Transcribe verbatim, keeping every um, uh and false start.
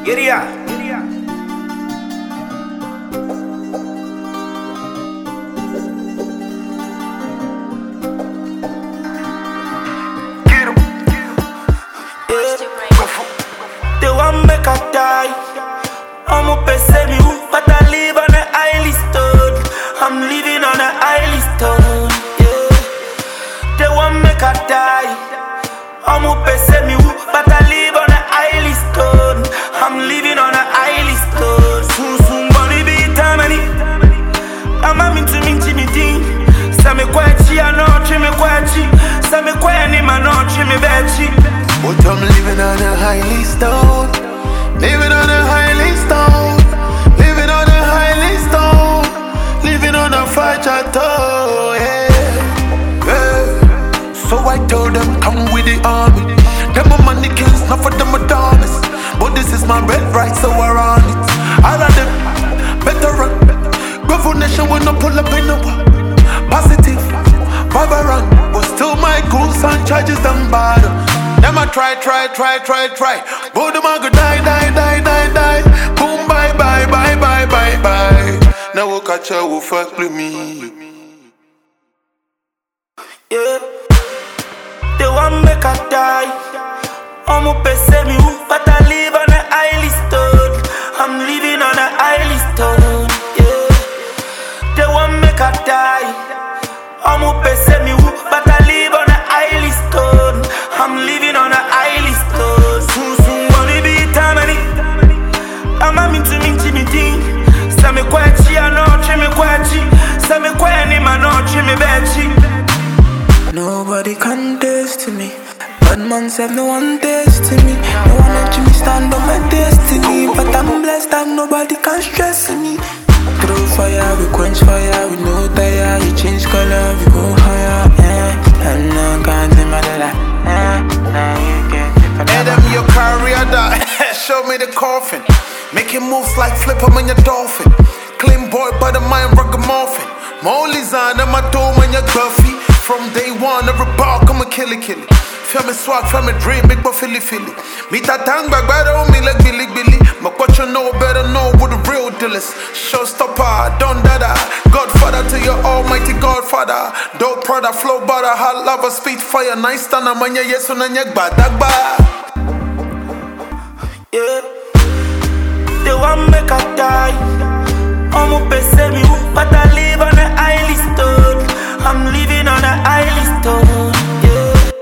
Get it out. Get 'em. Yeah. They want make I die. I'ma pay me who, but I live on an island stone. I'm living on an island stone. Yeah. They want make I die. I'ma pay me who, but I live on an island stone. I'm living on an island stone. Soon soon body be tamani. I'm a mintu minti minti. Same kwachi ano chime kwachi. Same kwani mano chime bechi. But I'm living on a highly stone. Living on a highly stone. Living on a highly stone. Living on a fire chateau. Yeah. Yeah. So I told them come with the army. Them are mannequins, not for them Adonis. But this is my red right, so we're on it. All of them better run. Bravo nation will not pull up in the war. Positive, Barbaran. But still my goals and charges them bad. Them a try, try, try, try, try. But them a go die, die, die, die, die. Boom, bye, bye, bye, bye, bye, bye. Now we'll catch her, we'll fuck with me. Yeah. They want make I die. I'ma pay me who, but I live on an island stone. I'm living on an island stone. Yeah. They want make I die. I'ma pay me who, but I live on an island stone. I'm living on an island stone. Soon soon money be tamani. I'm a mintu minti minti. Same kwachi ano chime kwachi. Same kwani mano chime bechi. Nobody can taste me. Bad man said no one taste me. No one let me stand on my destiny. But I'm blessed and nobody can stress me. Through fire, we quench fire, we no tire. You change color, we go higher. Eh, and no can't see my life. Eh, now you get it for Adam, your career that show me the coffin. Making moves like flip 'em in your dolphin. Clean boy, but the mind ragamuffin. Molly's on, I'm a dome and your gruffy. From day one, every bark, I'm a killy killy. Feel me swag, feel me dream, big but Philly Philly. Meet that tongue back, better on me like Billy Billy. But what you know, better know what the real deal is. Showstopper, Don Dada. Godfather to your almighty Godfather. Dope Prada, flow butter, hot lava, speed fire. Nice stand, I'm on your yes, on your badagba. Yeah. They want make I die. I'ma pay me who, but I live on an island stone. I'm living on an island